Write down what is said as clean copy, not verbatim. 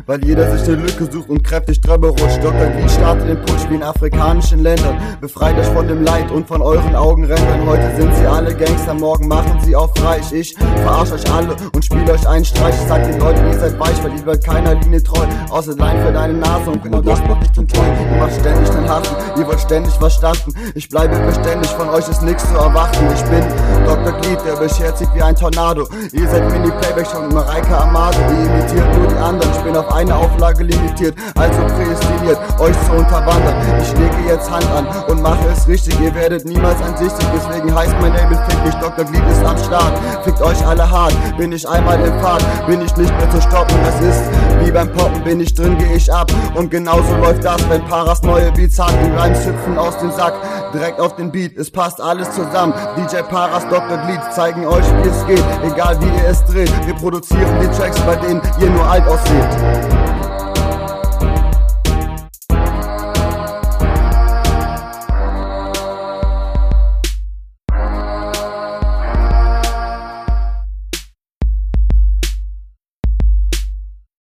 weil jeder sich eine Lücke sucht und kräftig drüber rutscht. Dr. Glied startet den Putsch wie in afrikanischen Ländern. Befreit euch von dem Leid und von euren Augenrändern. Heute sind sie alle Gangster, morgen machen sie auf reich. Ich verarsch euch alle und spiel euch einen Streich. Ich sag den Leuten, ihr seid weich, weil ihr seid keiner Linie treu. Außer Lein für deine Nase und genau das macht dich enttäuscht. Ihr macht ständig den Hassen, ihr wollt ständig verstanden. Ich bleibe beständig, von euch ist nichts zu erwarten. Ich bin Dr. Glied, der beschert sich wie ein Tornado. Ihr seid Mini-Playback schon mit Mareike Amado. Ihr imitiert nur die anderen, ich bin auf eine Auflage limitiert, also prädestiniert, euch zu unterwandern. Ich lege jetzt Hand an und mache es richtig, ihr werdet niemals einsichtig, deswegen heißt mein Label Fick mich, Dr. Glied ist am Start. Fickt euch alle hart, bin ich einmal im Pfad, bin ich nicht mehr zu stoppen, das ist wie beim Poppen, bin ich drin, geh ich ab. Und genauso läuft das, wenn Paras neue Beats hat, die Rhymes hüpfen aus dem Sack, direkt auf den Beat, es passt alles zusammen. DJ Paras, Dr. Glied zeigen euch, wie es geht, egal wie ihr es dreht. Wir produzieren die Tracks, bei denen ihr nur alt ausseht.